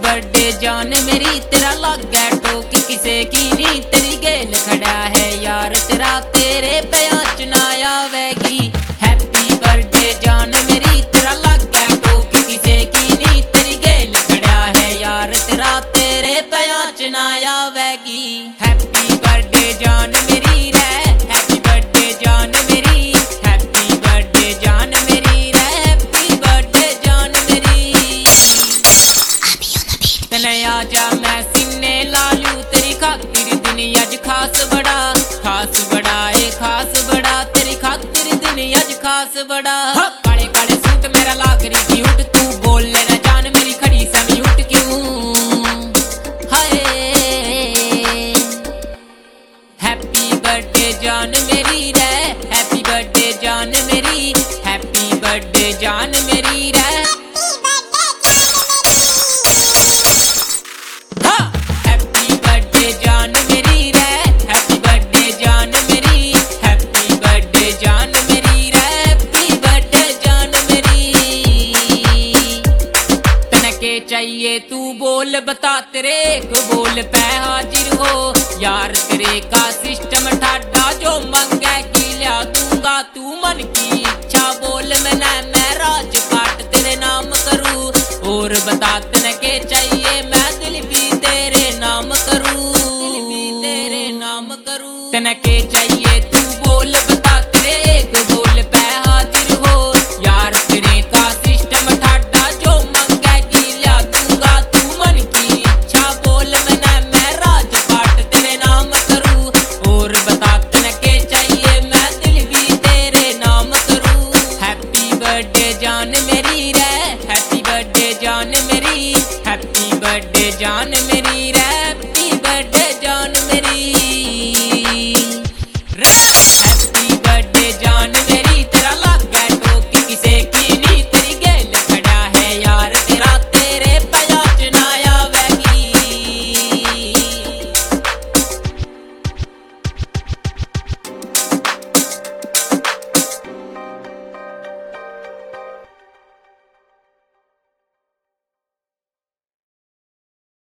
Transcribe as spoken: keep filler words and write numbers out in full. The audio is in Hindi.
बर्थडे जान मेरी, तेरा लग गया टोक किसे की नी, तेरी गेल खड़ा है यार तेरा, तेरे पे आँचना आवेगी। हैप्पी बर्थडे जान मेरी, तेरा लग गया टोक किसे की नी, तेरी गेल खड़ा है यार तेरा, तेरे पे आँचना आवेगी। हैप्पी बर्थडे जान मेरी रे, हैप्पी बर्थडे जान मेरी, हैप्पी बर्थडे जान मेरी रे, हैप्पी बर्थडे जान मेरी। तने आजा मैं सीने लालू, तेरी खातिर दिन अज खास बड़ा, खास बड़ा ए खास बड़ा, तेरी खातिर दिन अज खास बड़ा। काले काले सूट मेरा लाग रही थी उठ, तू बोल लेना जान मेरी खड़ी समी उठ क्यों। हाय हैप्पी बर्थडे जान मेरी रे, हैप्पी बर्थडे जान मेरी, हैप्पी बर्थडे जान मेरी रे। चाहिए तू बोल बता, तेरे एक बोल पे हाजिर हो यार, तेरे का सिस्टम ठाडा, जो मंगे की लिया दूंगा, तू मन की इच्छा बोल मैंने, मैं राजपाट तेरे नाम करूँ। और बता तने के चाहिए, मैं दिल भी तेरे नाम करूँ, दिल भी तेरे नाम करूँ। तने के चाहिए तू बोल बता, तेरे एक बोल पे हाजिर हो यार, तेरे का सिस्टम ठाडा, जो मंगे की लिया दूंगा, तू मन की इच्छा बोल मैंने, मैं राजपाट तेरे नाम करूँ। और बता तने के चाहिए, मैं दिल भी तेरे नाम करूँ। हैप्पी बर्थडे जान मेरी रे, हैप्पी बर्थडे जान मेरी, हैप्पी बर्थडे जान मेरी रे, हैप्पी बर्थडे जान मेरी।